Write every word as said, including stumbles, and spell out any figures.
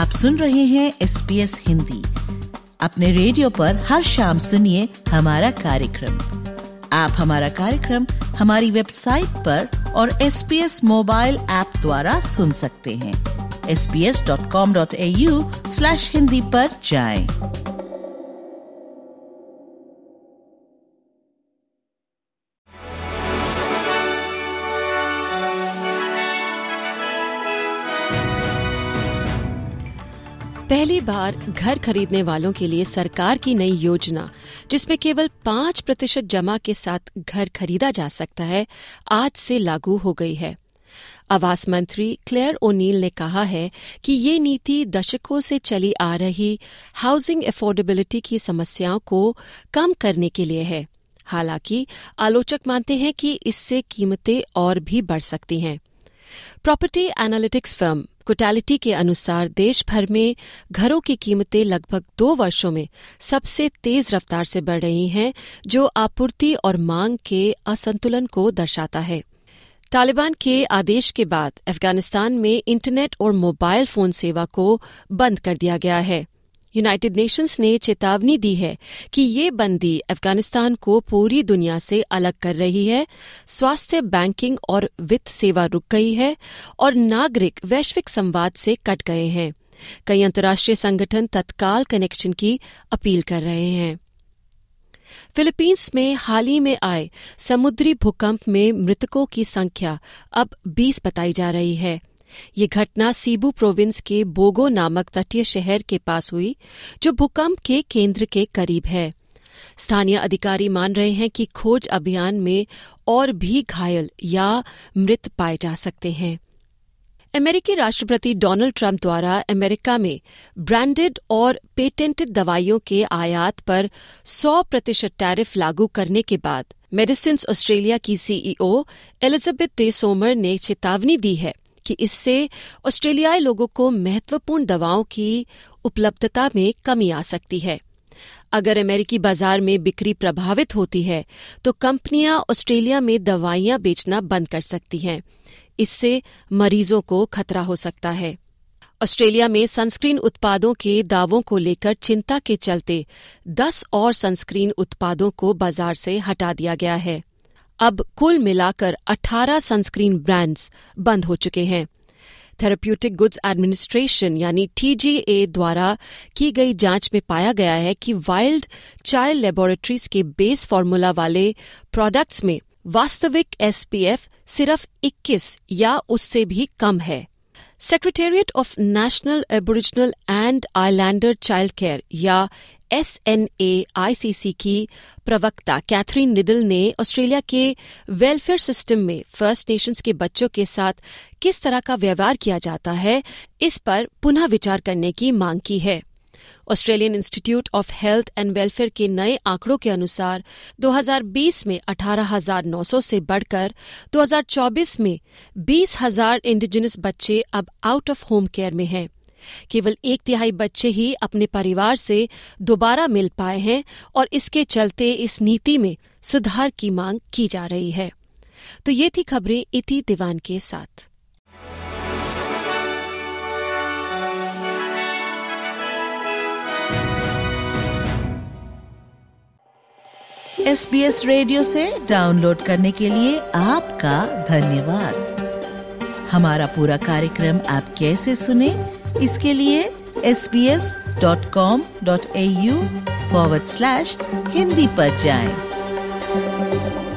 आप सुन रहे हैं एस बी एस हिंदी। अपने रेडियो पर हर शाम सुनिए हमारा कार्यक्रम। आप हमारा कार्यक्रम हमारी वेबसाइट पर और S B S mobile app द्वारा सुन सकते हैं। S B S dot com dot A U slash Hindi पर जाएं। पहली बार घर खरीदने वालों के लिए सरकार की नई योजना, जिसमें केवल पाँच प्रतिशत जमा के साथ घर खरीदा जा सकता है, आज से लागू हो गई है। आवास मंत्री क्लेयर ओनील ने कहा है कि ये नीति दशकों से चली आ रही हाउसिंग अफोर्डेबिलिटी की समस्याओं को कम करने के लिए है। हालांकि आलोचक मानते हैं कि इससे कीमतें और भी बढ़ सकती हैं। प्रॉपर्टी एनालिटिक्स फर्म कोटैलिटी के अनुसार देश भर में घरों की कीमतें लगभग दो वर्षों में सबसे तेज रफ्तार से बढ़ रही हैं, जो आपूर्ति और मांग के असंतुलन को दर्शाता है। तालिबान के आदेश के बाद अफगानिस्तान में इंटरनेट और मोबाइल फोन सेवा को बंद कर दिया गया है। यूनाइटेड नेशंस ने चेतावनी दी है कि ये बंदी अफगानिस्तान को पूरी दुनिया से अलग कर रही है, स्वास्थ्य, बैंकिंग और वित्त सेवा रुक गई है और नागरिक वैश्विक संवाद से कट गए हैं। कई अंतर्राष्ट्रीय संगठन तत्काल कनेक्शन की अपील कर रहे हैं। फिलीपींस में हाल ही में आए समुद्री भूकंप में मृतकों की संख्या अब बीस बताई जा रही है। ये घटना सीबू प्रोविंस के बोगो नामक तटीय शहर के पास हुई, जो भूकंप के केंद्र के करीब है। स्थानीय अधिकारी मान रहे हैं कि खोज अभियान में और भी घायल या मृत पाए जा सकते हैं। अमेरिकी राष्ट्रपति डोनाल्ड ट्रंप द्वारा अमेरिका में ब्रांडेड और पेटेंटेड दवाइयों के आयात पर सौ प्रतिशत टैरिफ लागू करने के बाद मेडिसिन्स ऑस्ट्रेलिया की सीईओ एलिजाबेथ दे सोमर ने चेतावनी दी है कि इससे ऑस्ट्रेलियाई लोगों को महत्वपूर्ण दवाओं की उपलब्धता में कमी आ सकती है। अगर अमेरिकी बाजार में बिक्री प्रभावित होती है तो कंपनियां ऑस्ट्रेलिया में दवाइयां बेचना बंद कर सकती हैं। इससे मरीजों को खतरा हो सकता है। ऑस्ट्रेलिया में सनस्क्रीन उत्पादों के दावों को लेकर चिंता के चलते दस और सनस्क्रीन उत्पादों को बाजार से हटा दिया गया है। अब कुल मिलाकर अठारह सनस्क्रीन ब्रांड्स बंद हो चुके हैं। थेरेप्यूटिक गुड्स एडमिनिस्ट्रेशन यानी टी जी ए द्वारा की गई जांच में पाया गया है कि वाइल्ड चाइल्ड लेबोरेटरीज के बेस फॉर्मूला वाले प्रोडक्ट्स में वास्तविक एस पी एफ सिर्फ इक्कीस या उससे भी कम है। Secretariat of national Aboriginal and Islander child care या S N A I C C की प्रवक्ता कैथरीन निडल ने ऑस्ट्रेलिया के वेलफेयर सिस्टम में फर्स्ट नेशंस के बच्चों के साथ किस तरह का व्यवहार किया जाता है, इस पर पुनः विचार करने की मांग की है। Australian institute of health and welfare के नए आंकड़ों के अनुसार दो हज़ार बीस में अठारह हज़ार नौ सौ से बढ़कर दो हज़ार चौबीस में बीस हज़ार इंडिजिनस बच्चे अब आउट ऑफ होम केयर में हैं। केवल एक तिहाई बच्चे ही अपने परिवार से दोबारा मिल पाए हैं और इसके चलते इस नीति में सुधार की मांग की जा रही है। तो ये थी खबरें इति दीवान के साथ। एस बी एस रेडियो से डाउनलोड करने के लिए आपका धन्यवाद। हमारा पूरा कार्यक्रम आप कैसे सुने, इसके लिए S B S dot com dot A U forward slash Hindi पर जाएं।